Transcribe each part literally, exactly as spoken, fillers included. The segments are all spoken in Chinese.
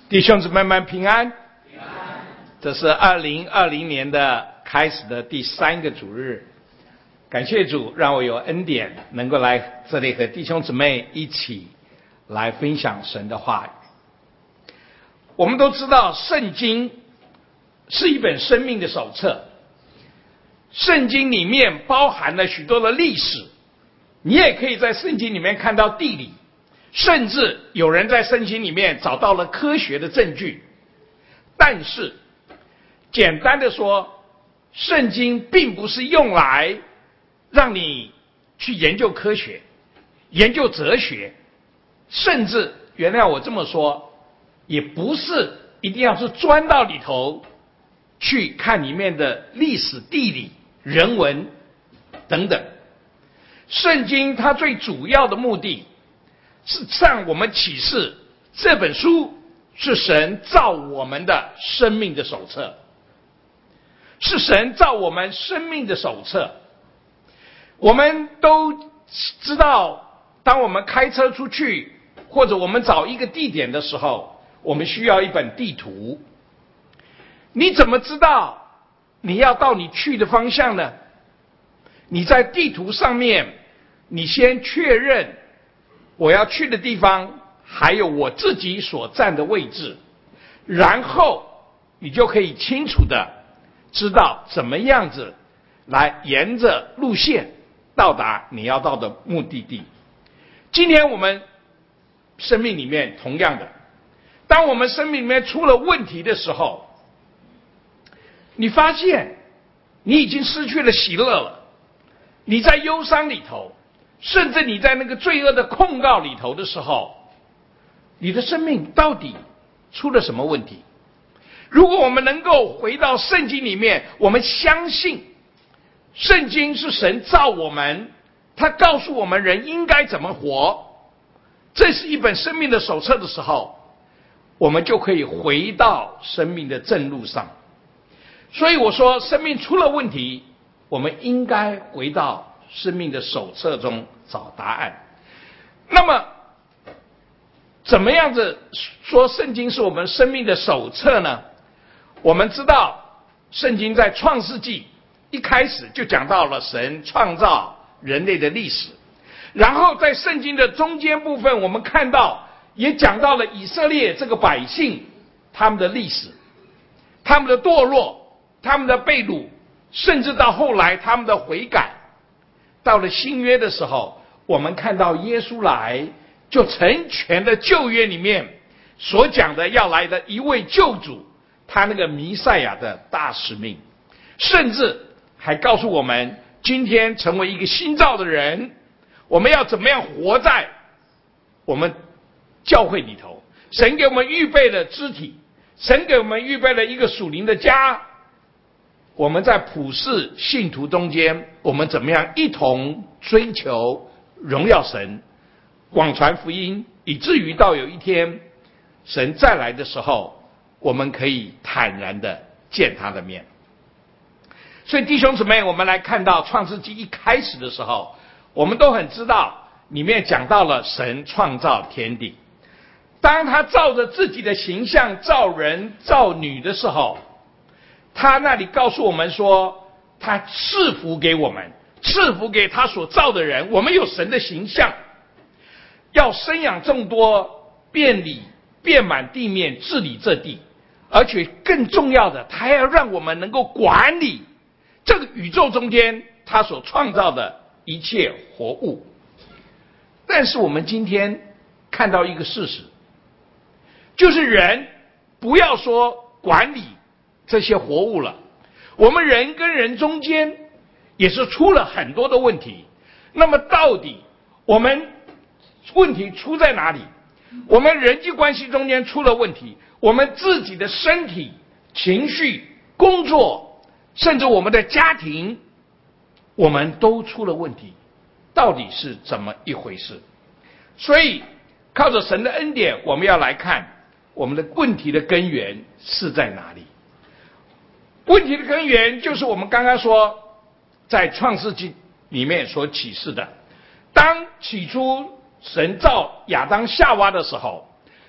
弟兄姊妹们平安。这是二零二零年的开始的第三个主日，感谢主让我有恩典能够来这里和弟兄姊妹一起来分享神的话语。我们都知道圣经是一本生命的手册，圣经里面包含了许多的历史，你也可以在圣经里面看到地理，甚至有人在圣经里面找到了科学的证据。但是简单的说，圣经并不是用来让你去研究科学、研究哲学，甚至原谅我这么说，也不是一定要是钻到里头去看里面的历史、地理、人文等等。圣经它最主要的目的是向我们启示，这本书是神造我们的生命的手册，是神造我们生命的手册。我们都知道，当我们开车出去，或者我们找一个地点的时候，我们需要一本地图。你怎么知道你要到你去的方向呢？你在地图上面，你先确认我要去的地方还有我自己所站的位置，然后你就可以清楚的知道怎么样子来沿着路线到达你要到的目的地。今天我们生命里面同样的，当我们生命里面出了问题的时候，你发现你已经失去了喜乐了，你在忧伤里头，甚至你在那个罪恶的控告里头的时候，你的生命到底出了什么问题？如果我们能够回到圣经里面，我们相信圣经是神造我们，他告诉我们人应该怎么活，这是一本生命的手册的时候，我们就可以回到生命的正路上。所以我说，生命出了问题，我们应该回到生命的手册中找答案。那么怎么样子说圣经是我们生命的手册呢？我们知道圣经在创世纪一开始就讲到了神创造人类的历史，然后在圣经的中间部分，我们看到也讲到了以色列这个百姓他们的历史，他们的堕落，他们的被掳，甚至到后来他们的悔改。到了新约的时候，我们看到耶稣来，就成全了旧约里面所讲的要来的一位救主，他那个弥赛亚的大使命，甚至还告诉我们今天成为一个新造的人，我们要怎么样活在我们教会里头。神给我们预备了肢体，神给我们预备了一个属灵的家，我们在普世信徒中间，我们怎么样一同追求荣耀神，广传福音，以至于到有一天神再来的时候，我们可以坦然的见他的面。所以弟兄姊妹，我们来看到创世纪一开始的时候，我们都很知道里面讲到了神创造天地，当他照着自己的形象造人造女的时候，他那里告诉我们说，他赐福给我们，赐福给他所造的人，我们有神的形象，要生养众多，遍理遍满地面，治理这地，而且更重要的，他还要让我们能够管理这个宇宙中间他所创造的一切活物。但是我们今天看到一个事实，就是人不要说管理这些活物了，我们人跟人中间也是出了很多的问题。那么到底我们问题出在哪里？我们人际关系中间出了问题，我们自己的身体、情绪、工作，甚至我们的家庭，我们都出了问题，到底是怎么一回事？所以靠着神的恩典，我们要来看我们的问题的根源是在哪里。问题的根源就是我们刚刚说在创世纪里面所启示的，当起初神造亚当夏娃的时候，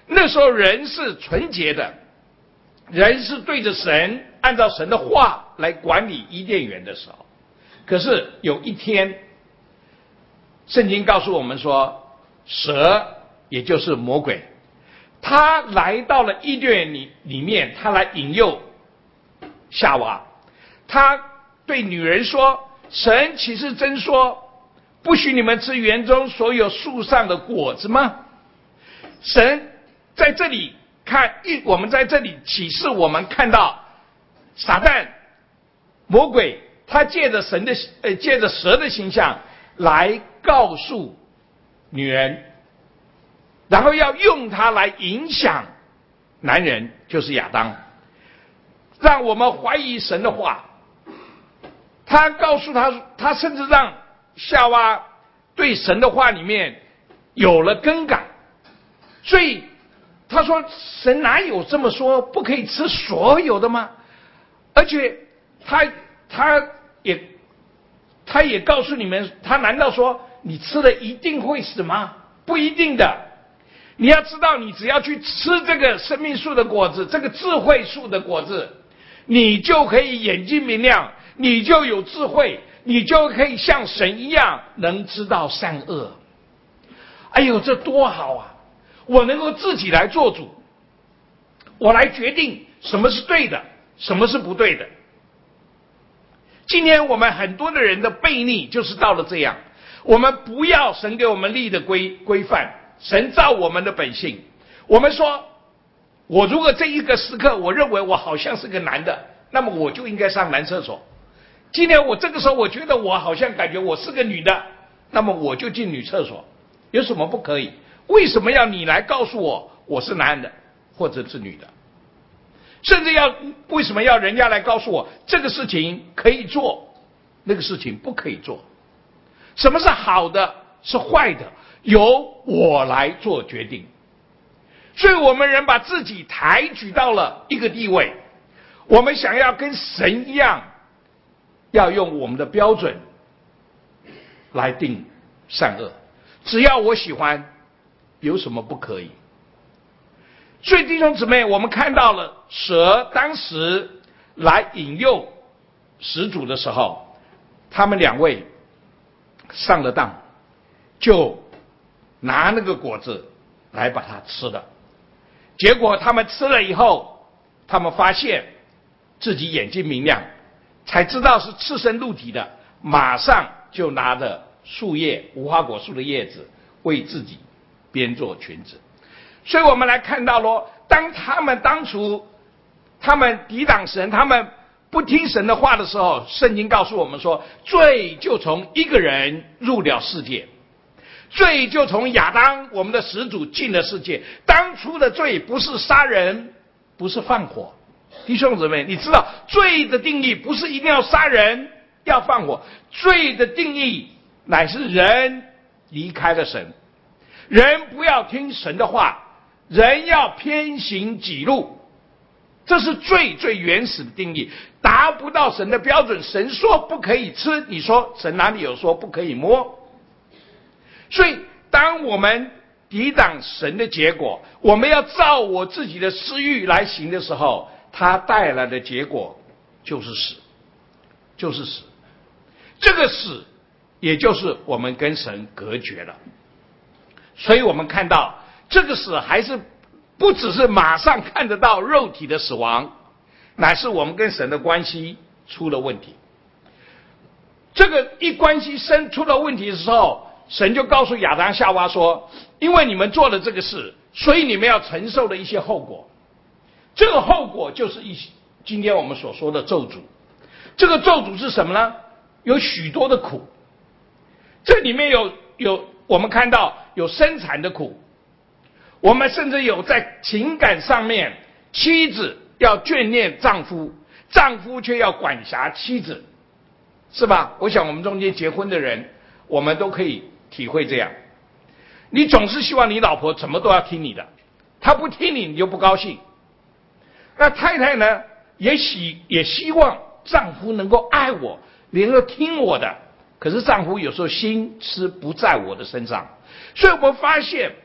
那时候人是纯洁的，人是对着神，按照神的话来管理伊甸园的时候。可是有一天，圣经告诉我们说，蛇也就是魔鬼，他来到了伊甸园里里面，他来引诱夏娃。他对女人说，神岂是真说不许你们吃园中所有树上的果子吗？神在这里看，我们在这里启示我们看到撒旦魔鬼，他借着神的呃借着蛇的形象来告诉女人，然后要用它来影响男人，就是亚当，让我们怀疑神的话。他告诉他，他甚至让夏娃对神的话里面有了更改。所以他说，神哪有这么说不可以吃所有的吗？而且他他也他也告诉你们，他难道说你吃了一定会死吗？不一定的。你要知道，你只要去吃这个生命树的果子，这个智慧树的果子，你就可以眼睛明亮，你就有智慧，你就可以像神一样能知道善恶。哎呦，这多好啊！我能够自己来做主，我来决定什么是对的，什么是不对的。今天我们很多的人的悖逆就是到了这样，我们不要神给我们立的规规范，神造我们的本性。我们说，我如果这一个时刻我认为我好像是个男的，那么我就应该上男厕所。今天我这个时候我觉得我好像感觉我是个女的，那么我就进女厕所，有什么不可以？为什么要你来告诉我我是男的或者是女的？甚至要为什么要人家来告诉我这个事情可以做，那个事情不可以做？什么是好的，是坏的，由我来做决定。所以我们人把自己抬举到了一个地位，我们想要跟神一样，要用我们的标准来定善恶，只要我喜欢，有什么不可以？所以弟兄姊妹，我们看到了蛇当时来引诱始祖的时候，他们两位上了当，就拿那个果子来把它吃了。结果他们吃了以后，他们发现自己眼睛明亮，才知道是赤身露体的，马上就拿着树叶，无花果树的叶子为自己编做裙子。所以我们来看到咯，当他们当初他们抵挡神，他们不听神的话的时候，圣经告诉我们说，罪就从一个人入了世界，罪就从亚当我们的始祖进了世界。当初的罪不是杀人，不是放火。弟兄姊妹，你知道罪的定义不是一定要杀人要放火，罪的定义乃是人离开了神，人不要听神的话，人要偏行己路，这是最最原始的定义。达不到神的标准，神说不可以吃，你说神哪里有说不可以摸？所以当我们抵挡神的结果，我们要照我自己的私欲来行的时候，它带来的结果就是死，就是死。这个死也就是我们跟神隔绝了。所以我们看到这个死还是不只是马上看得到肉体的死亡，乃是我们跟神的关系出了问题。这个一关系生出了问题的时候，神就告诉亚当夏娃说，因为你们做了这个事，所以你们要承受的一些后果。这个后果就是一今天我们所说的咒诅。这个咒诅是什么呢？有许多的苦，这里面有有我们看到有生产的苦，我们甚至有在情感上面，妻子要眷恋丈夫，丈夫却要管辖妻子，是吧？我想我们中间结婚的人，我们都可以体会这样。你总是希望你老婆怎么都要听你的，她不听你，你就不高兴。那太太呢，也希也希望丈夫能够爱我，能够听我的，可是丈夫有时候心思不在我的身上。所以我们发现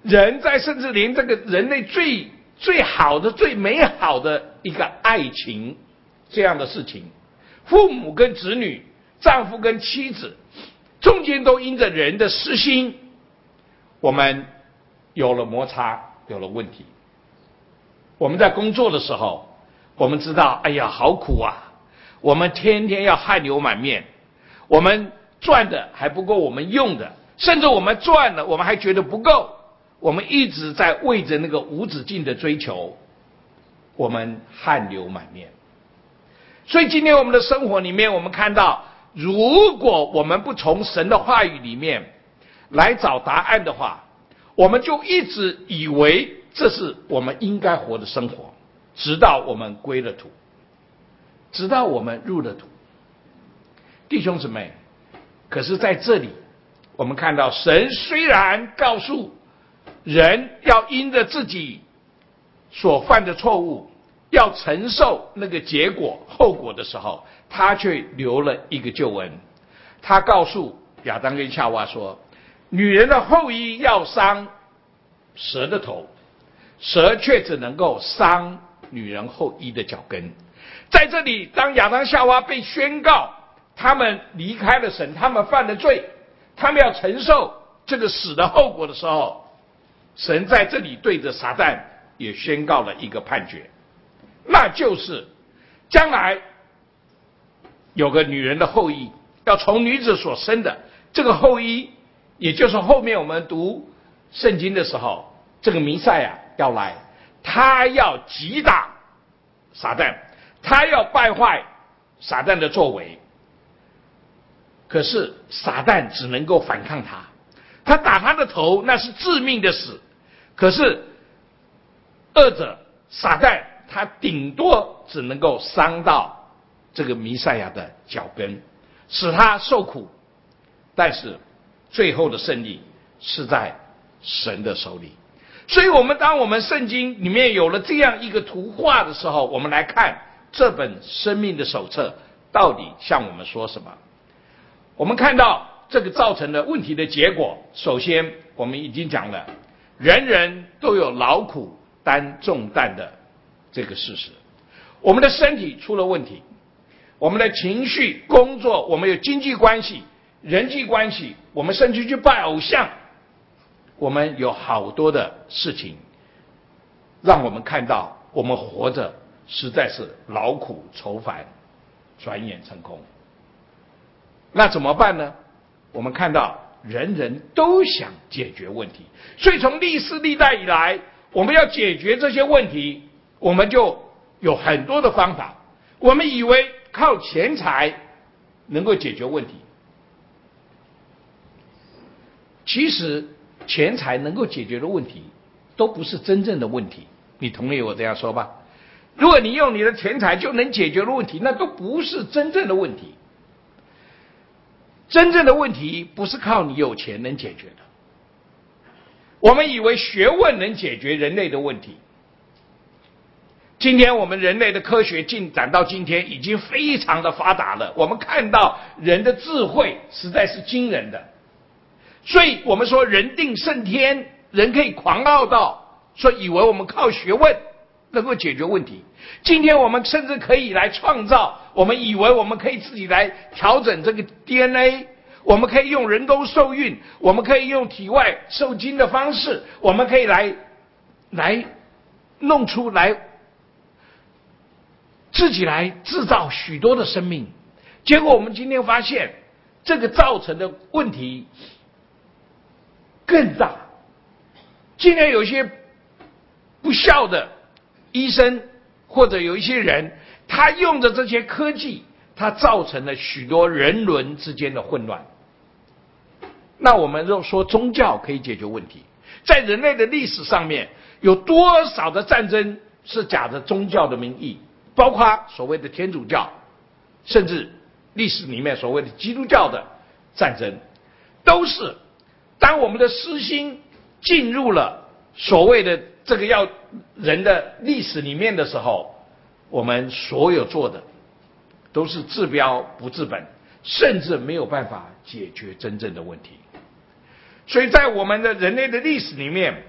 人在甚至连这个人类最最好的、最美好的一个爱情这样的事情，父母跟子女、丈夫跟妻子，中间都因着人的私心，我们有了摩擦，有了问题。我们在工作的时候，我们知道，哎呀，好苦啊！我们天天要汗流满面，我们赚的还不够我们用的，甚至我们赚了，我们还觉得不够。我们一直在为着那个无止境的追求，我们汗流满面。所以今天我们的生活里面，我们看到，如果我们不从神的话语里面来找答案的话，我们就一直以为这是我们应该活的生活，直到我们归了土，直到我们入了土。弟兄姊妹，可是在这里我们看到，神虽然告诉人要因着自己所犯的错误要承受那个结果后果的时候，他却留了一个救恩。他告诉亚当跟夏娃说，女人的后裔要伤蛇的头，蛇却只能够伤女人后裔的脚跟。在这里，当亚当夏娃被宣告他们离开了神，他们犯了罪，他们要承受这个死的后果的时候，神在这里对着撒旦也宣告了一个判决，那就是将来有个女人的后裔，要从女子所生的这个后裔，也就是后面我们读圣经的时候，这个弥赛亚要来，他要击打撒旦，他要败坏撒旦的作为。可是撒旦只能够反抗他，他打他的头，那是致命的死。可是恶者撒旦，他顶多只能够伤到这个弥赛亚的脚跟，使他受苦。但是最后的胜利是在神的手里。所以我们当我们圣经里面有了这样一个图画的时候，我们来看这本生命的手册到底向我们说什么。我们看到这个造成的问题的结果，首先我们已经讲了，人人都有劳苦担重担的这个事实。我们的身体出了问题，我们的情绪、工作，我们有经济关系、人际关系，我们甚至去拜偶像，我们有好多的事情让我们看到我们活着实在是劳苦愁烦，转眼成空。那怎么办呢？我们看到人人都想解决问题，所以从历史历代以来，我们要解决这些问题，我们就有很多的方法。我们以为靠钱财能够解决问题，其实钱财能够解决的问题都不是真正的问题。你同意我这样说吧？如果你用你的钱财就能解决的问题，那都不是真正的问题。真正的问题不是靠你有钱能解决的。我们以为学问能解决人类的问题，今天我们人类的科学进展到今天已经非常的发达了，我们看到人的智慧实在是惊人的。所以我们说人定胜天，人可以狂傲到说以为我们靠学问能够解决问题。今天我们甚至可以来创造，我们以为我们可以自己来调整这个 D N A， 我们可以用人工受孕，我们可以用体外受精的方式，我们可以来来弄出来自己来制造许多的生命。结果我们今天发现这个造成的问题更大。今天有一些不孝的医生或者有一些人，他用着这些科技，他造成了许多人伦之间的混乱。那我们就说宗教可以解决问题，在人类的历史上面，有多少的战争是假的宗教的名义，包括所谓的天主教，甚至历史里面所谓的基督教的战争，都是当我们的私心进入了所谓的这个要人的历史里面的时候，我们所有做的都是治标不治本，甚至没有办法解决真正的问题。所以在我们的人类的历史里面，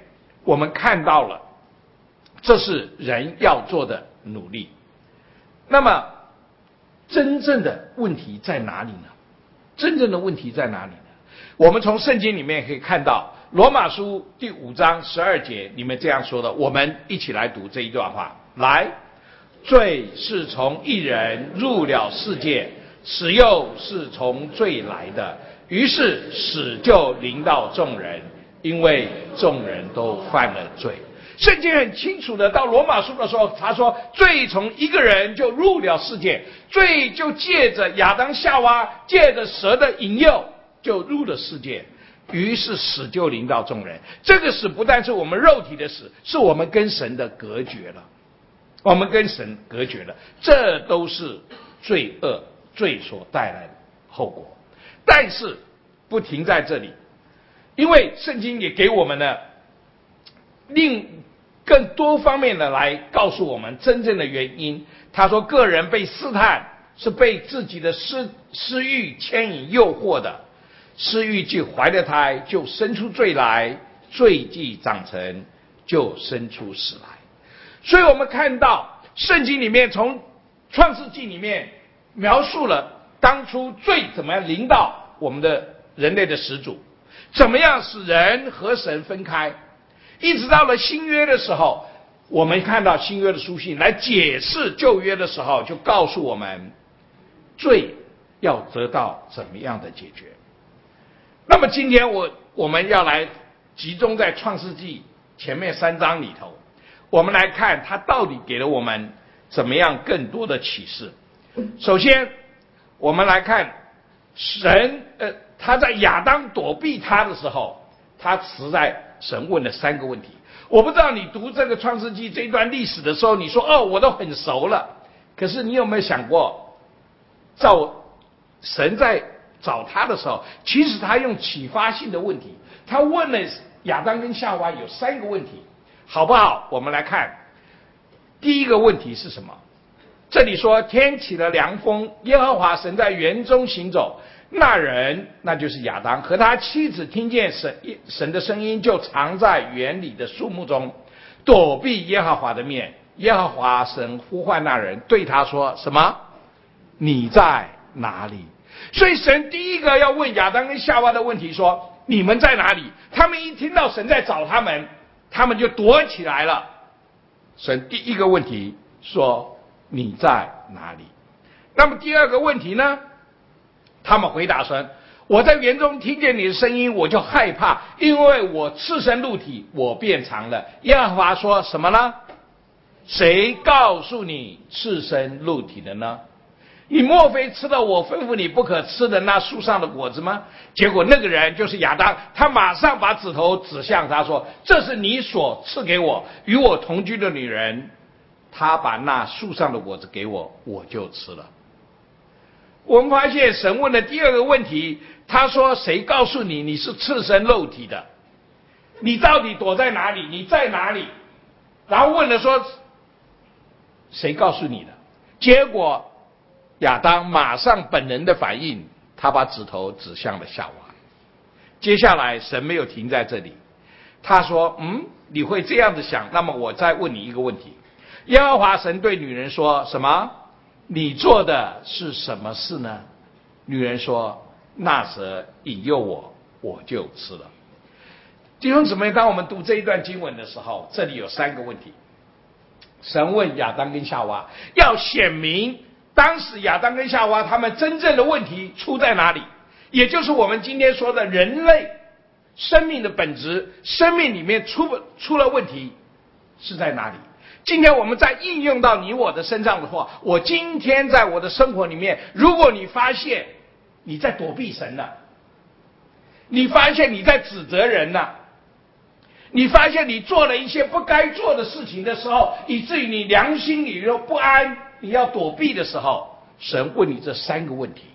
我们看到了，这是人要做的努力。那么，真正的问题在哪里呢？真正的问题在哪里呢？我们从圣经里面可以看到，罗马书第五章十二节里面这样说的，我们一起来读这一段话。来，罪是从一人入了世界，死又是从罪来的，于是死就临到众人，因为众人都犯了罪。圣经很清楚的，到罗马书的时候，他说罪从一个人就入了世界，罪就借着亚当夏娃，借着蛇的引诱就入了世界，于是死就临到众人。这个死不但是我们肉体的死，是我们跟神的隔绝了，我们跟神隔绝了，这都是罪恶罪所带来的后果。但是不停在这里，因为圣经也给我们了另更多方面的来告诉我们真正的原因。他说个人被试探是被自己的私私欲牵引诱惑的，私欲既怀了胎，就生出罪来，罪既长成，就生出死来。所以我们看到圣经里面从创世纪里面描述了当初罪怎么样临到我们的人类的始祖，怎么样使人和神分开，一直到了新约的时候，我们看到新约的书信来解释旧约的时候，就告诉我们罪要得到怎么样的解决。那么今天我我们要来集中在创世纪前面三章里头，我们来看他到底给了我们怎么样更多的启示。首先我们来看神呃他在亚当躲避他的时候，他实在神问了三个问题。我不知道你读这个创世纪这一段历史的时候，你说哦我都很熟了，可是你有没有想过，照神在找他的时候，其实他用启发性的问题，他问了亚当跟夏娃有三个问题，好不好？我们来看第一个问题是什么。这里说天起了凉风，耶和华神在园中行走，那人那就是亚当和他妻子听见神神的声音，就藏在园里的树木中，躲避耶和华的面。耶和华神呼唤那人，对他说什么？你在哪里？所以神第一个要问亚当跟夏娃的问题说你们在哪里？他们一听到神在找他们，他们就躲起来了。神第一个问题说你在哪里？那么第二个问题呢？他们回答说我在园中听见你的声音，我就害怕，因为我赤身露体，我变长了。耶和华说什么呢？谁告诉你赤身露体的呢？你莫非吃了我吩咐你不可吃的那树上的果子吗？结果那个人就是亚当，他马上把指头指向他说，这是你所赐给我与我同居的女人，他把那树上的果子给我，我就吃了。我们发现神问的第二个问题，他说谁告诉你你是赤身肉体的？你到底躲在哪里？你在哪里？然后问了说谁告诉你的？结果亚当马上本能的反应，他把指头指向了夏娃。接下来神没有停在这里，他说嗯，你会这样子想，那么我再问你一个问题。耶和华神对女人说什么？你做的是什么事呢？女人说那蛇引诱我，我就吃了。弟兄姊妹，当我们读这一段经文的时候，这里有三个问题。神问亚当跟夏娃，要显明当时亚当跟夏娃他们真正的问题出在哪里，也就是我们今天说的人类生命的本质，生命里面出出了问题是在哪里。今天我们在应用到你我的身上的话，我今天在我的生活里面，如果你发现你在躲避神了，你发现你在指责人了，你发现你做了一些不该做的事情的时候，以至于你良心里又不安，你要躲避的时候，神问你这三个问题：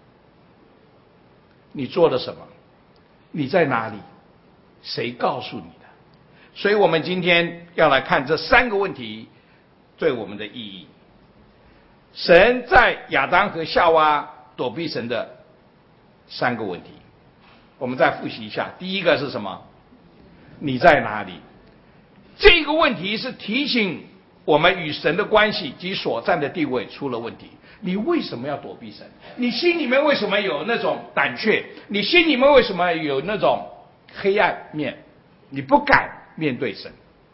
你做了什么？你在哪里？谁告诉你的？所以我们今天要来看这三个问题对我们的意义。神在亚当和夏娃躲避神的三个问题，我们再复习一下。第一个是什么？你在哪里？ 这个问题是提醒我们与神的关系及所占的地位出了问题。你为什么要躲避神？你心里面为什么有那种胆怯？你心里面为什么有那种黑暗面？你不敢面对神。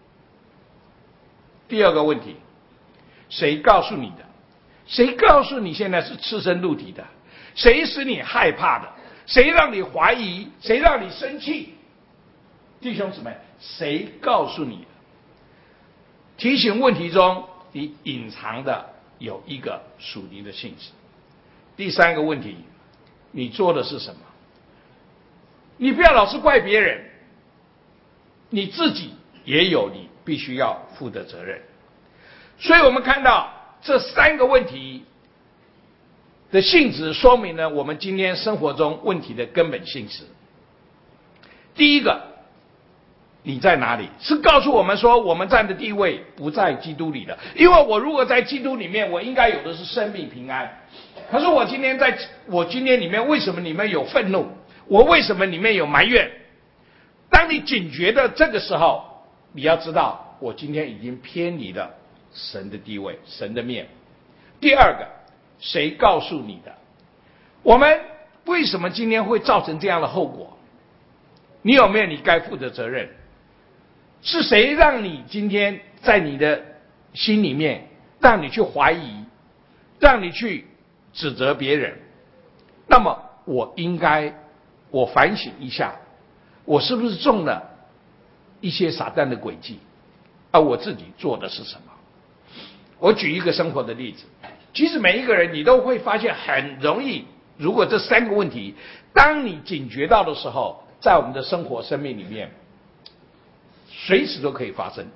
第二个问题，谁告诉你的？谁告诉你现在是赤身露体的？谁使你害怕的？谁让你怀疑？谁让你生气？弟兄姊妹，谁告诉你的？提醒问题中，你隐藏的有一个属灵的性质。第三个问题，你做的是什么？你不要老是怪别人，你自己也有你必须要负的责任。所以我们看到这三个问题的性质，说明了我们今天生活中问题的根本性质。第一个，你在哪里？是告诉我们说我们站的地位不在基督里的。因为我如果在基督里面，我应该有的是生命平安。可是我今天在我今天里面，为什么里面有愤怒？我为什么里面有埋怨？当你警觉的这个时候，你要知道我今天已经偏离了神的地位，神的面。第二个，谁告诉你的？我们为什么今天会造成这样的后果？你有没有你该负的责任？是谁让你今天在你的心里面，让你去怀疑，让你去指责别人？那么我应该我反省一下，我是不是中了一些撒旦的诡计？而我自己做的是什么？我举一个生活的例子，其实每一个人你都会发现很容易，如果这三个问题当你警觉到的时候，在我们的生活生命里面随时都可以发生。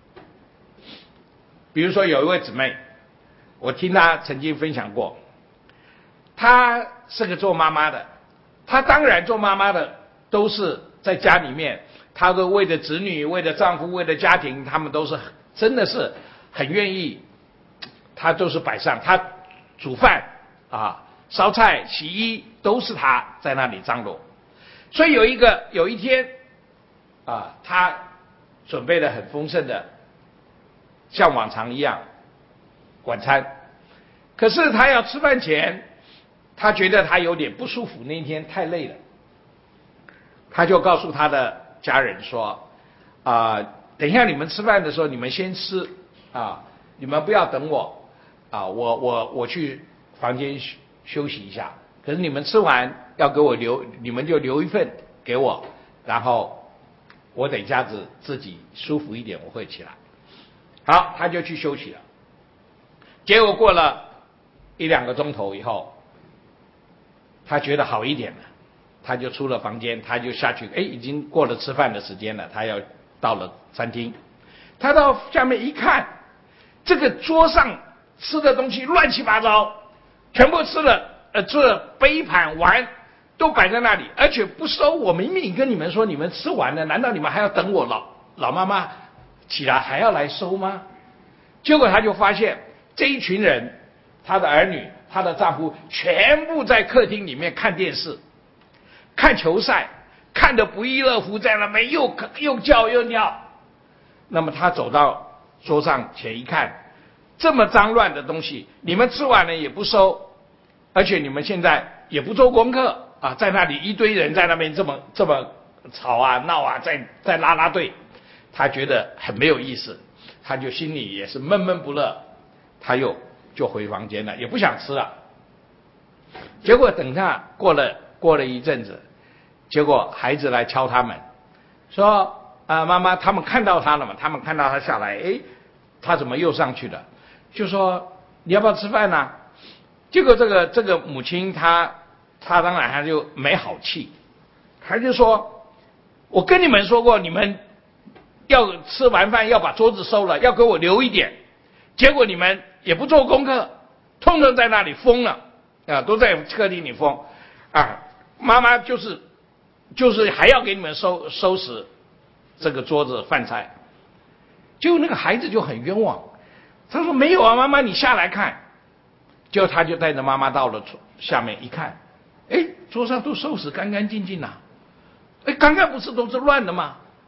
比如说有一位姊妹，我听她曾经分享过，她是个做妈妈的，她当然做妈妈的都是在家里面，她都为了子女，为了丈夫，为了家庭，他们都是真的是很愿意，她都是摆上，她煮饭啊、烧菜、洗衣都是她在那里张罗。所以有一个有一天啊，她准备了很丰盛的，像往常一样晚餐。可是她要吃饭前，她觉得她有点不舒服，那一天太累了，她就告诉她的家人说啊、呃，等一下你们吃饭的时候，你们先吃啊，你们不要等我啊，我我我去房间休息一下。可是你们吃完要给我留，你们就留一份给我，然后我等一下子自己舒服一点，我会起来。好，他就去休息了。结果过了一两个钟头以后，他觉得好一点了，他就出了房间，他就下去，哎，已经过了吃饭的时间了，他要到了餐厅。他到下面一看，这个桌上吃的东西乱七八糟，全部吃了，呃，这杯盘碗都摆在那里，而且不收。我明明跟你们说，你们吃完了，难道你们还要等我老老妈妈起来还要来收吗？结果他就发现这一群人，他的儿女，他的丈夫，全部在客厅里面看电视，看球赛，看得不亦乐乎，在那边又又叫又尿。那么他走到桌上前一看，这么脏乱的东西，你们吃完了也不收，而且你们现在也不做功课啊，在那里一堆人在那边这么这么吵啊闹啊，在在拉拉队，他觉得很没有意思，他就心里也是闷闷不乐，他又就回房间了，也不想吃了。结果等他过了过了一阵子，结果孩子来敲他们，说啊，妈妈，他们看到他了嘛？他们看到他下来，哎，他怎么又上去了？就说你要不要吃饭呢、啊？结果这个这个母亲她她当然她就没好气，她就说：“我跟你们说过，你们要吃完饭要把桌子收了，要给我留一点。结果你们也不做功课，通通在那里疯了啊，都在客厅里疯啊！妈妈就是就是还要给你们收收拾这个桌子饭菜。”就那个孩子就很冤枉，他说：“没有啊，妈妈，你下来看。”结果他就带着妈妈到了下面一看，哎，桌上都收拾干干净净了，哎，刚刚不是都是乱的吗？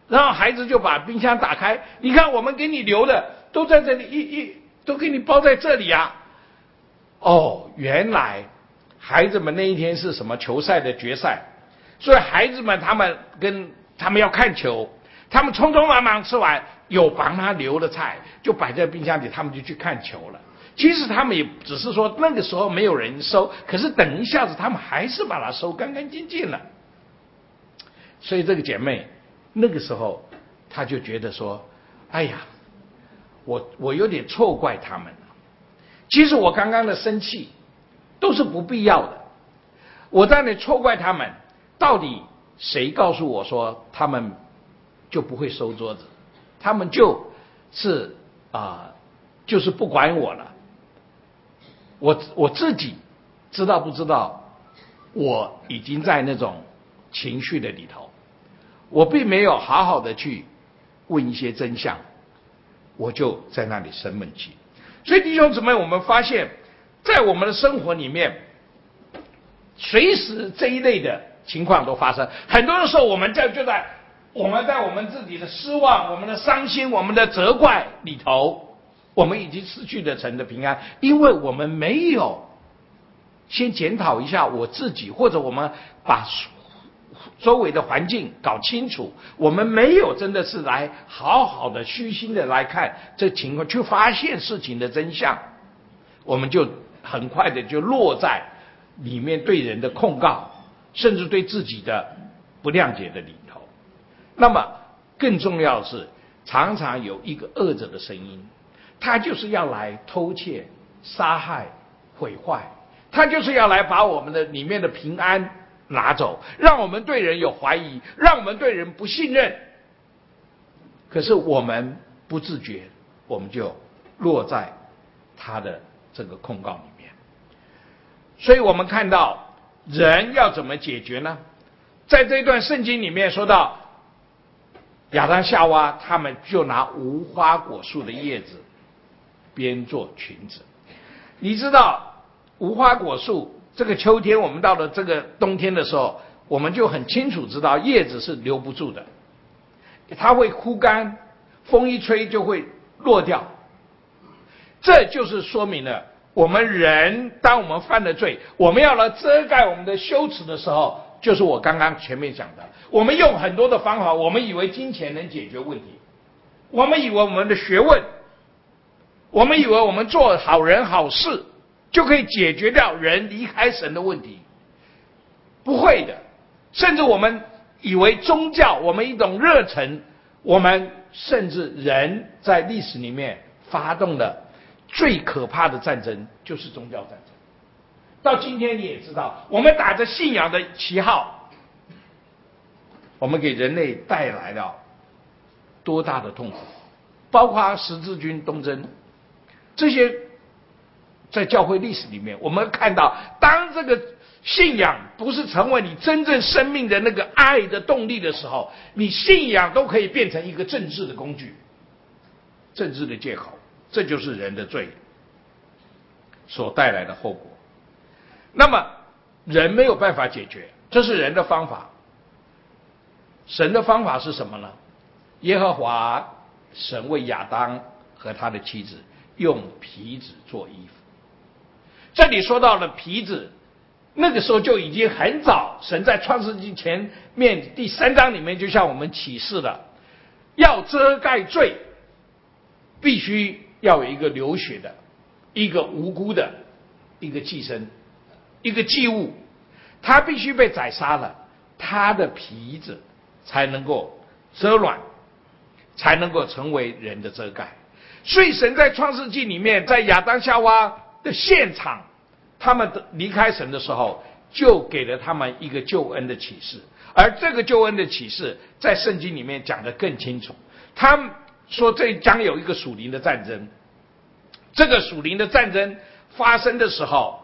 然后孩子就把冰箱打开，你看我们给你留的都在这里，一一都给你包在这里啊。哦，原来孩子们那一天是什么球赛的决赛，所以孩子们他们跟他们要看球，他们匆匆忙忙吃完，有帮他留的菜就摆在冰箱里，他们就去看球了。其实他们也只是说那个时候没有人收，可是等一下子他们还是把它收干干净净了。所以这个姐妹那个时候她就觉得说，哎呀，我我有点错怪他们了。其实我刚刚的生气都是不必要的，我在那里错怪他们，到底谁告诉我说他们就不会收桌子，他们就是啊、呃，就是不管我了。我我自己知道不知道，我已经在那种情绪的里头，我并没有好好的去问一些真相，我就在那里生闷气。所以弟兄姊妹，我们发现在我们的生活里面，随时这一类的情况都发生。很多的时候我们在就在我们在我们自己的失望、我们的伤心、我们的责怪里头，我们已经失去了神的平安，因为我们没有先检讨一下我自己，或者我们把周围的环境搞清楚，我们没有真的是来好好的虚心的来看这情况，去发现事情的真相，我们就很快的就落在里面对人的控告，甚至对自己的不谅解的里头。那么更重要的是，常常有一个恶者的声音，他就是要来偷窃、杀害、毁坏，他就是要来把我们的里面的平安拿走，让我们对人有怀疑，让我们对人不信任。可是我们不自觉，我们就落在他的这个控告里面。所以我们看到人要怎么解决呢？在这一段圣经里面说到，亚当夏娃他们就拿无花果树的叶子编做裙子。你知道无花果树这个秋天，我们到了这个冬天的时候，我们就很清楚知道叶子是留不住的，它会枯干，风一吹就会落掉。这就是说明了我们人当我们犯了罪，我们要来遮盖我们的羞耻的时候，就是我刚刚前面讲的，我们用很多的方法，我们以为金钱能解决问题，我们以为我们的学问，我们以为我们做好人好事就可以解决掉人离开神的问题。不会的，甚至我们以为宗教，我们一种热忱，我们甚至人在历史里面发动的最可怕的战争就是宗教战争。到今天你也知道，我们打着信仰的旗号，我们给人类带来了多大的痛苦，包括十字军东征，这些在教会历史里面我们看到，当这个信仰不是成为你真正生命的那个爱的动力的时候，你信仰都可以变成一个政治的工具，政治的借口。这就是人的罪所带来的后果。那么人没有办法解决，这是人的方法。神的方法是什么呢？耶和华神为亚当和他的妻子用皮子做衣服。这里说到了皮子，那个时候就已经很早，神在创世纪前面第三章里面就向我们启示了，要遮盖罪必须要有一个流血的，一个无辜的一个祭牲，一个祭物，他必须被宰杀了，他的皮子才能够遮卵，才能够成为人的遮盖。所以神在创世纪里面，在亚当夏娃的现场，他们离开神的时候，就给了他们一个救恩的启示。而这个救恩的启示在圣经里面讲得更清楚，他们说这将有一个属灵的战争，这个属灵的战争发生的时候，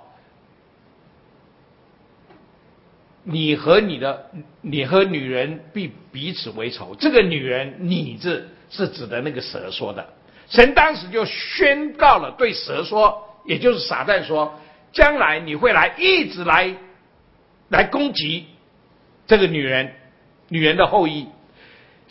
你和你的你和女人必彼此为仇。这个女人，你字是指的那个蛇说的。神当时就宣告了，对蛇说，也就是撒旦说，将来你会来一直来来攻击这个女人，女人的后裔。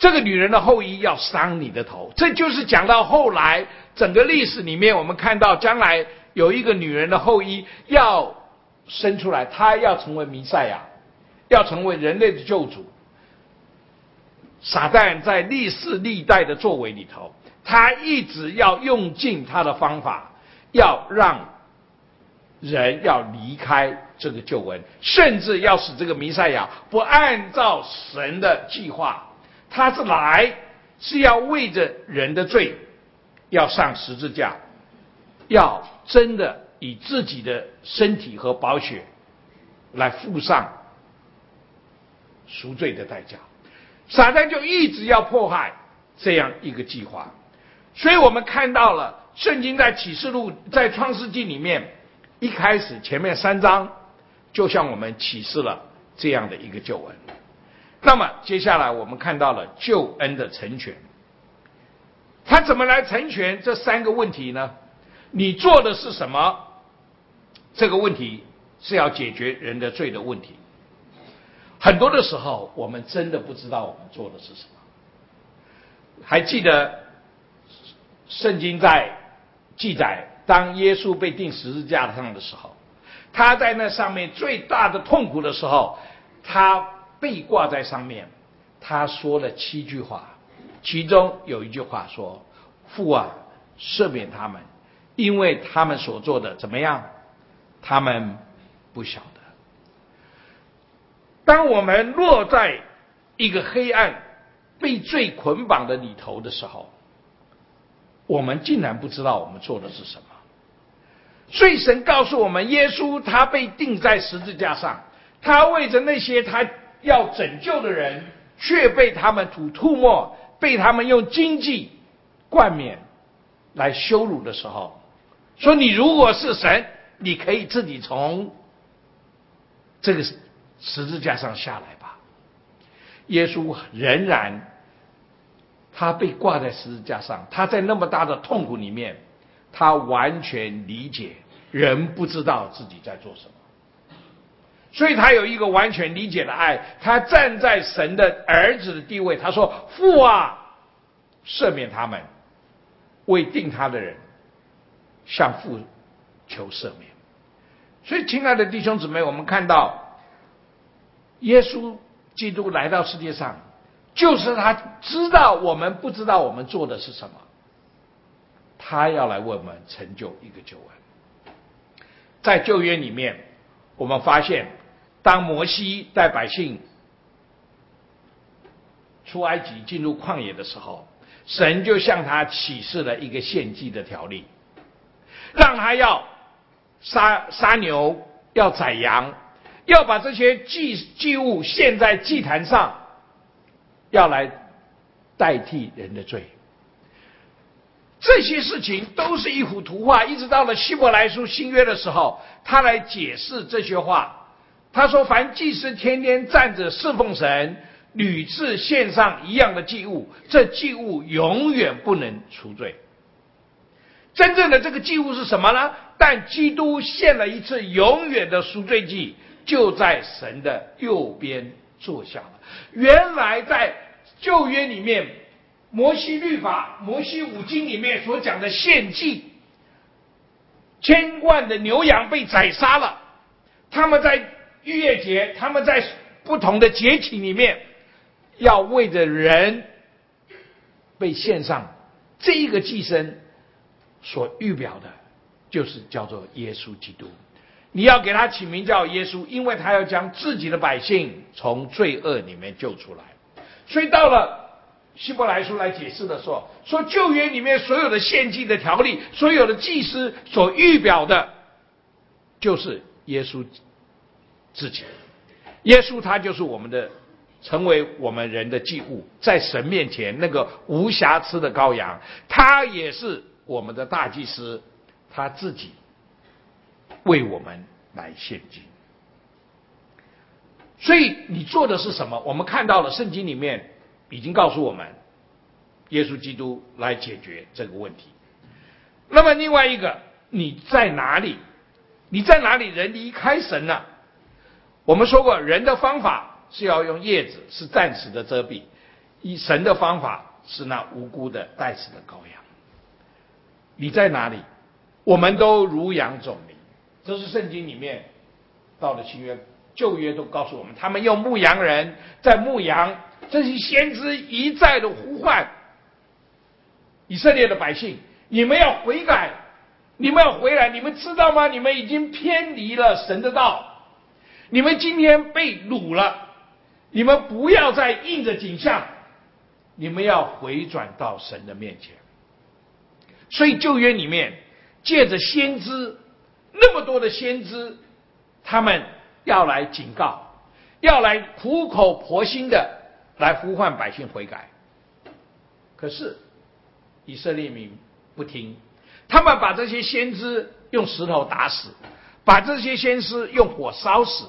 这个女人的后裔要伤你的头。这就是讲到后来整个历史里面，我们看到将来有一个女人的后裔要生出来，她要成为弥赛亚，要成为人类的救主。撒旦在历世历代的作为里头，他一直要用尽他的方法，要让人要离开这个救恩，甚至要使这个弥赛亚不按照神的计划。他是来是要为着人的罪要上十字架，要真的以自己的身体和宝血来付上赎罪的代价。撒旦就一直要迫害这样一个计划。所以我们看到了圣经在启示录在创世纪里面一开始前面三章就向我们启示了这样的一个救恩。那么接下来我们看到了救恩的成全。他怎么来成全这三个问题呢？你做的是什么？这个问题是要解决人的罪的问题。很多的时候我们真的不知道我们做的是什么。还记得圣经在记载，当耶稣被钉十字架上的时候，他在那上面最大的痛苦的时候，他被挂在上面，他说了七句话，其中有一句话说：父啊，赦免他们，因为他们所做的怎么样，他们不晓得。当我们落在一个黑暗被罪捆绑的里头的时候，我们竟然不知道我们做的是什么。所以神告诉我们，耶稣他被钉在十字架上，他为着那些他要拯救的人，却被他们吐唾沫，被他们用荆棘冠冕来羞辱的时候，说你如果是神，你可以自己从这个十字架上下来吧。耶稣仍然他被挂在十字架上，他在那么大的痛苦里面，他完全理解人不知道自己在做什么，所以他有一个完全理解的爱。他站在神的儿子的地位，他说：父啊，赦免他们，为定他的人向父求赦免。所以亲爱的弟兄姊妹，我们看到耶稣基督来到世界上，就是他知道我们不知道我们做的是什么，他要来为我们成就一个救恩。在旧约里面，我们发现当摩西带百姓出埃及进入旷野的时候，神就向他启示了一个献祭的条例，让他要杀杀牛，要宰羊，要把这些祭祭物献在祭坛上，要来代替人的罪。这些事情都是一幅图画，一直到了希伯来书新约的时候，他来解释这些话。他说：凡祭司天天站着侍奉神，屡次献上一样的祭物，这祭物永远不能除罪。真正的这个祭物是什么呢？但基督献了一次永远的赎罪祭，就在神的右边坐下了。原来在旧约里面，摩西律法、摩西五经里面所讲的献祭，千万的牛羊被宰杀了，他们在逾越节，他们在不同的节期里面，要为着人被献上。这一个祭牲所预表的就是叫做耶稣基督。你要给他起名叫耶稣，因为他要将自己的百姓从罪恶里面救出来。所以到了希伯来书来解释的时候，说旧约里面所有的献祭的条例，所有的祭司所预表的就是耶稣自己。耶稣他就是我们的，成为我们人的祭物，在神面前那个无瑕疵的羔羊，他也是我们的大祭司，他自己为我们来献祭。所以你做的是什么？我们看到了圣经里面已经告诉我们，耶稣基督来解决这个问题。那么另外一个，你在哪里？你在哪里？人离开神了。我们说过，人的方法是要用叶子，是暂时的遮蔽。 以神的方法是那无辜的代死的羔羊。你在哪里？我们都如羊走离。这是圣经里面到了新约旧约都告诉我们，他们用牧羊人在牧羊，这些先知一再的呼唤以色列的百姓，你们要悔改，你们要回来，你们知道吗？你们已经偏离了神的道，你们今天被掳了，你们不要再应着景象，你们要回转到神的面前。所以旧约里面借着先知，那么多的先知，他们要来警告，要来苦口婆心的来呼唤百姓悔改。可是以色列民不听，他们把这些先知用石头打死，把这些先知用火烧死。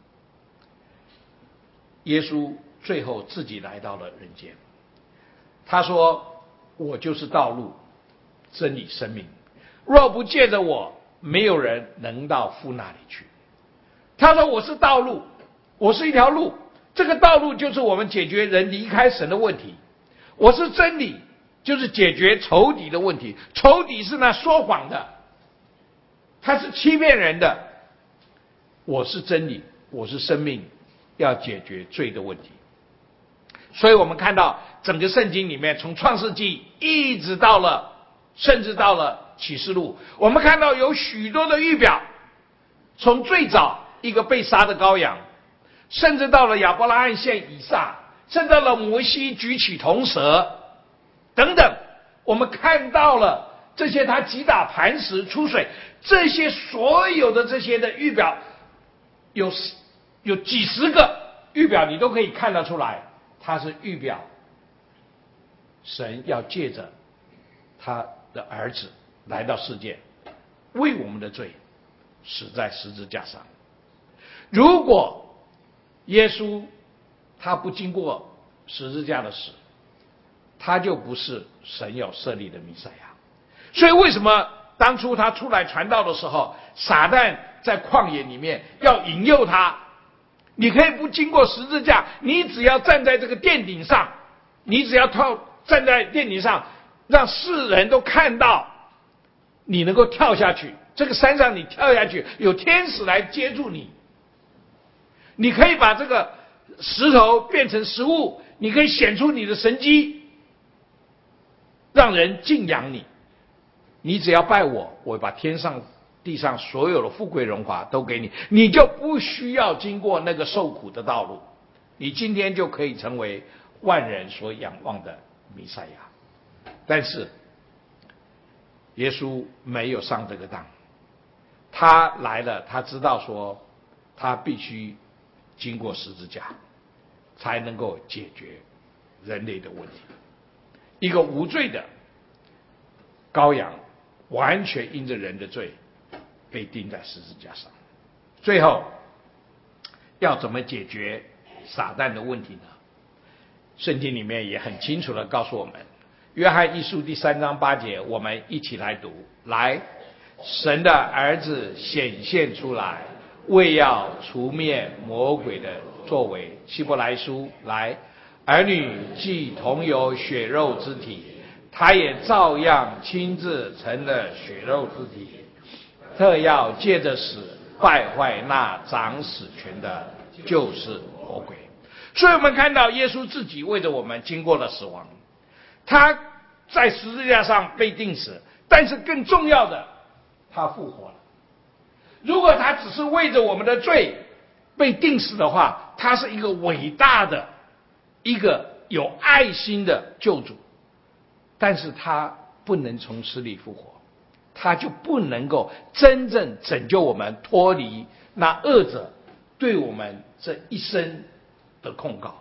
耶稣最后自己来到了人间，他说：我就是道路真理生命，若不借着我，没有人能到父那里去。他说我是道路，我是一条路，这个道路就是我们解决人离开神的问题。我是真理，就是解决仇敌的问题。仇敌是那说谎的，他是欺骗人的。我是真理，我是生命，要解决罪的问题。所以我们看到整个圣经里面，从创世纪一直到了甚至到了启示录，我们看到有许多的预表，从最早一个被杀的羔羊，甚至到了亚伯拉罕献以撒，甚至到了摩西举起铜蛇等等，我们看到了这些他击打磐石出水，这些所有的这些的预表，有有几十个预表，你都可以看得出来，它是预表神要借着他的儿子来到世界，为我们的罪死在十字架上。如果耶稣他不经过十字架的死，他就不是神有设立的弥赛亚。所以为什么当初他出来传道的时候，撒旦在旷野里面要引诱他，你可以不经过十字架，你只要站在这个殿顶上，你只要跳站在殿顶上，让世人都看到你能够跳下去，这个山上你跳下去，有天使来接住你，你可以把这个石头变成食物，你可以显出你的神迹，让人敬仰你。你只要拜我，我把天上地上所有的富贵荣华都给你，你就不需要经过那个受苦的道路，你今天就可以成为万人所仰望的弥赛亚。但是耶稣没有上这个当，他来了，他知道说他必须经过十字架才能够解决人类的问题。一个无罪的羔羊完全因着人的罪被钉在十字架上。最后要怎么解决撒旦的问题呢？圣经里面也很清楚地告诉我们，约翰一书第三章八节，我们一起来读。来，神的儿子显现出来，为要除灭魔鬼的作为。希伯来书，来，儿女既同有血肉之体，他也照样亲自成了血肉之体，特要借着死败坏那掌死权的，就是魔鬼。所以我们看到耶稣自己为着我们经过了死亡，他在十字架上被钉死，但是更重要的，他复活了。如果他只是为着我们的罪被钉死的话，他是一个伟大的一个有爱心的救主，但是他不能从死里复活，他就不能够真正拯救我们脱离那恶者对我们这一生的控告。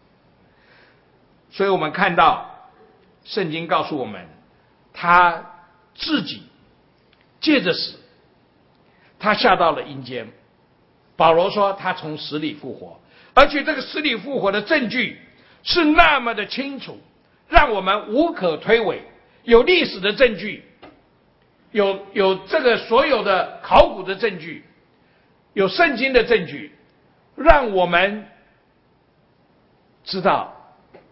所以我们看到圣经告诉我们，他自己借着死，他下到了阴间。保罗说他从死里复活，而且这个死里复活的证据是那么的清楚，让我们无可推诿，有历史的证据，有有这个所有的考古的证据，有圣经的证据，让我们知道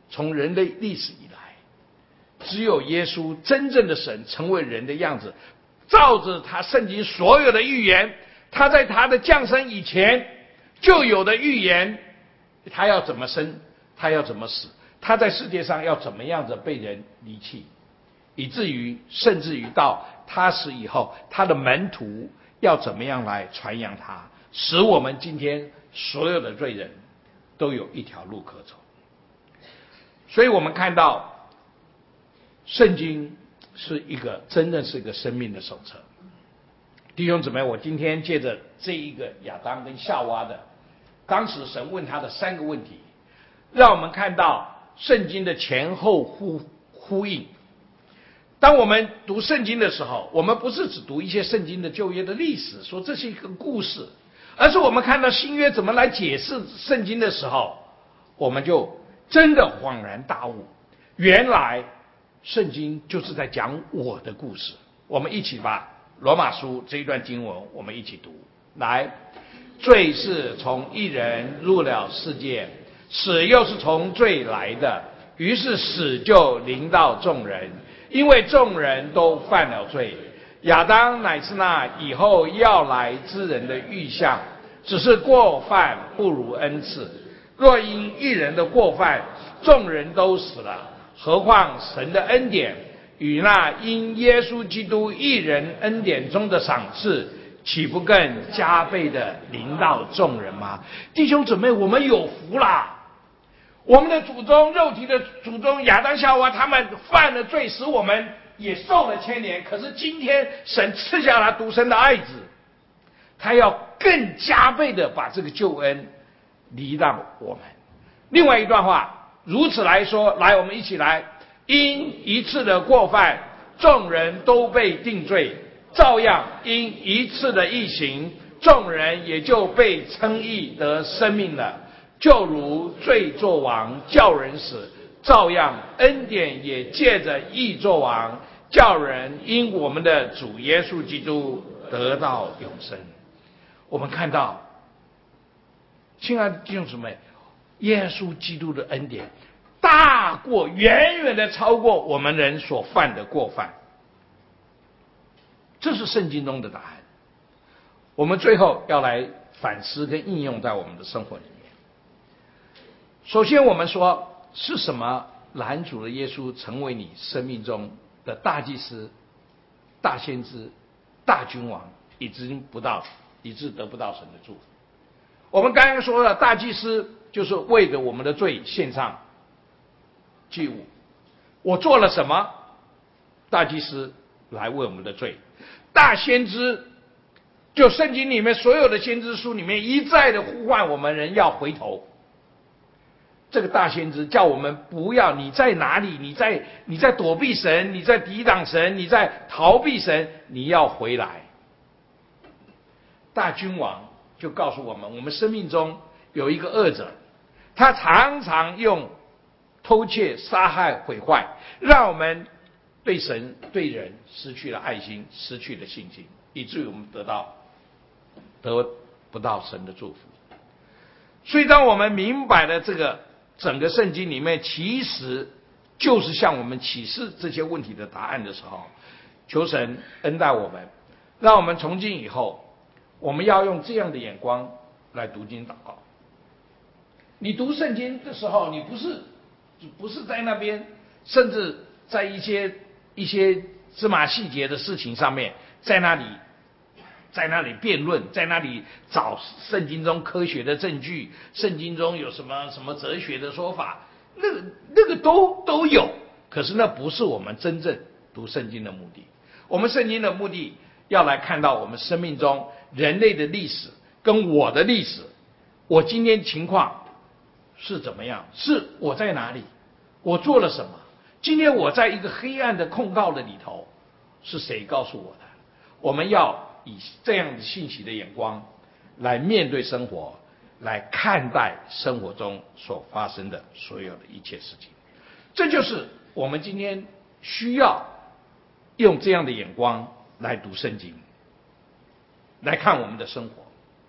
从人类历史以来，只有耶稣真正的神成为人的样子，照着他圣经所有的预言，他在他的降生以前就有的预言，他要怎么生，他要怎么死，他在世界上要怎么样的被人离弃，以至于甚至于到他死以后，他的门徒要怎么样来传扬他，使我们今天所有的罪人都有一条路可走。所以我们看到圣经是一个真正是一个生命的手册。弟兄姊妹，我今天借着这一个亚当跟夏娃的当时神问他的三个问题，让我们看到圣经的前后呼呼应。当我们读圣经的时候，我们不是只读一些圣经的旧约的历史，说这是一个故事，而是我们看到新约怎么来解释圣经的时候，我们就真的恍然大悟，原来圣经就是在讲我的故事。我们一起把罗马书这一段经文我们一起读来。罪是从一人入了世界，死又是从罪来的，于是死就临到众人，因为众人都犯了罪。亚当乃是那以后要来之人的预像，只是过犯不如恩赐。若因一人的过犯众人都死了，何况神的恩典与那因耶稣基督一人恩典中的赏赐，岂不更加倍的临到众人吗？弟兄姊妹，我们有福啦！我们的祖宗，肉体的祖宗亚当夏娃，他们犯了罪，使我们也受了牵连。可是今天神赐下他独生的爱子，他要更加倍的把这个救恩离让我们。另外一段话，如此来说，来，我们一起来。因一次的过犯，众人都被定罪，照样因一次的义行，众人也就被称义得生命了。就如罪作王，叫人死，照样恩典也借着义作王，叫人因我们的主耶稣基督得到永生。我们看到，亲爱的弟兄姊妹，耶稣基督的恩典大过，远远的超过我们人所犯的过犯。这是圣经中的答案。我们最后要来反思跟应用在我们的生活里面。首先我们说，是什么拦阻了耶稣成为你生命中的大祭司、大先知、大君王，以致不到以致得不到神的祝福？我们刚刚说了，大祭司就是为着我们的罪献上祭物。我做了什么？大祭司来为我们的罪。大先知，就圣经里面所有的先知书里面一再的呼唤我们人要回头。这个大先知叫我们不要，你在哪里？你在你在躲避神，你在抵挡神，你在逃避神，你要回来。大君王就告诉我们，我们生命中有一个恶者，他常常用偷窃、杀害、毁坏，让我们对神对人失去了爱心，失去了信心，以至于我们得到得不到神的祝福。所以当我们明白了这个整个圣经里面其实就是向我们启示这些问题的答案的时候，求神恩待我们，让我们从今以后我们要用这样的眼光来读经祷告。你读圣经的时候，你不是不是在那边，甚至在一些一些芝麻细节的事情上面，在那里在那里辩论，在那里找圣经中科学的证据，圣经中有什么什么哲学的说法，那个那个都都有，可是那不是我们真正读圣经的目的。我们圣经的目的要来看到我们生命中人类的历史跟我的历史，我今天情况是怎么样，是我在哪里，我做了什么，今天我在一个黑暗的控告的里头，是谁告诉我的？我们要以这样的信息的眼光来面对生活，来看待生活中所发生的所有的一切事情。这就是我们今天需要用这样的眼光来读圣经，来看我们的生活。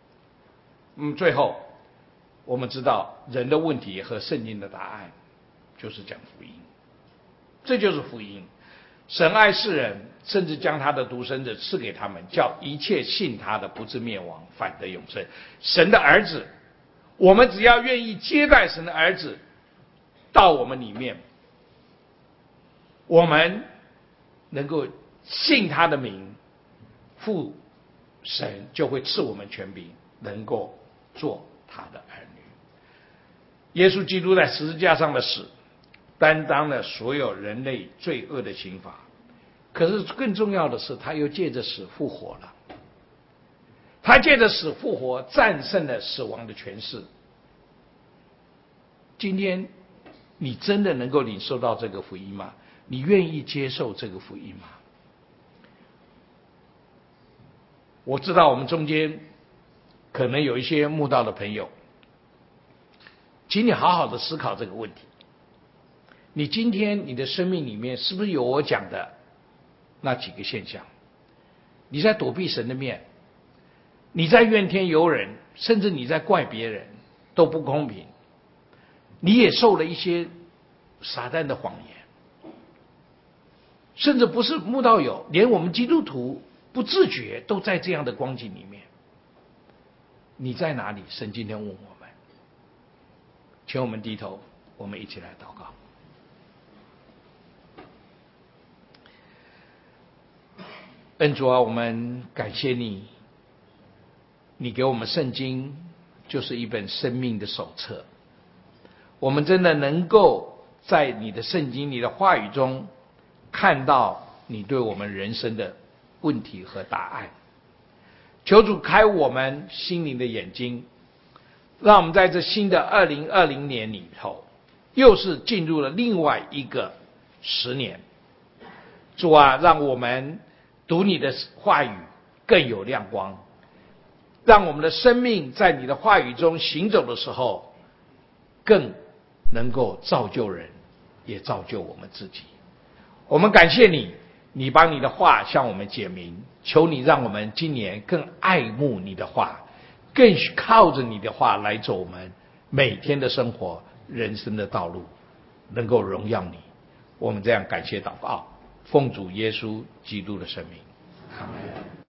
嗯，最后我们知道人的问题和圣经的答案， 就是讲福音，这就是福音。神爱世人，甚至将他的独生子赐给他们，叫一切信他的不至灭亡，反得永生。神的儿子，我们只要愿意接待神的儿子到我们里面，我们能够信他的名，父神就会赐我们权柄，能够做他的儿女。耶稣基督在十字架上的死，担当了所有人类罪恶的刑罚，可是更重要的是，他又借着死复活了。他借着死复活，战胜了死亡的权势。今天你真的能够领受到这个福音吗？你愿意接受这个福音吗？我知道我们中间可能有一些慕道的朋友，请你好好的思考这个问题。你今天你的生命里面是不是有我讲的那几个现象？你在躲避神的面，你在怨天尤人，甚至你在怪别人，都不公平。你也受了一些撒旦的谎言，甚至不是慕道友，连我们基督徒不自觉都在这样的光景里面。你在哪里？神今天问我们，请我们低头，我们一起来祷告。恩主啊，我们感谢你，你给我们圣经就是一本生命的手册。我们真的能够在你的圣经、你的话语中看到你对我们人生的问题和答案。求主开我们心灵的眼睛，让我们在这新的二零二零年里头，又是进入了另外一个十年。主啊，让我们读你的话语更有亮光，让我们的生命在你的话语中行走的时候，更能够造就人，也造就我们自己。我们感谢你，你把你的话向我们解明，求你让我们今年更爱慕你的话，更靠着你的话来走我们每天的生活、人生的道路，能够荣耀你。我们这样感谢祷告，奉主耶稣基督的圣名，阿们。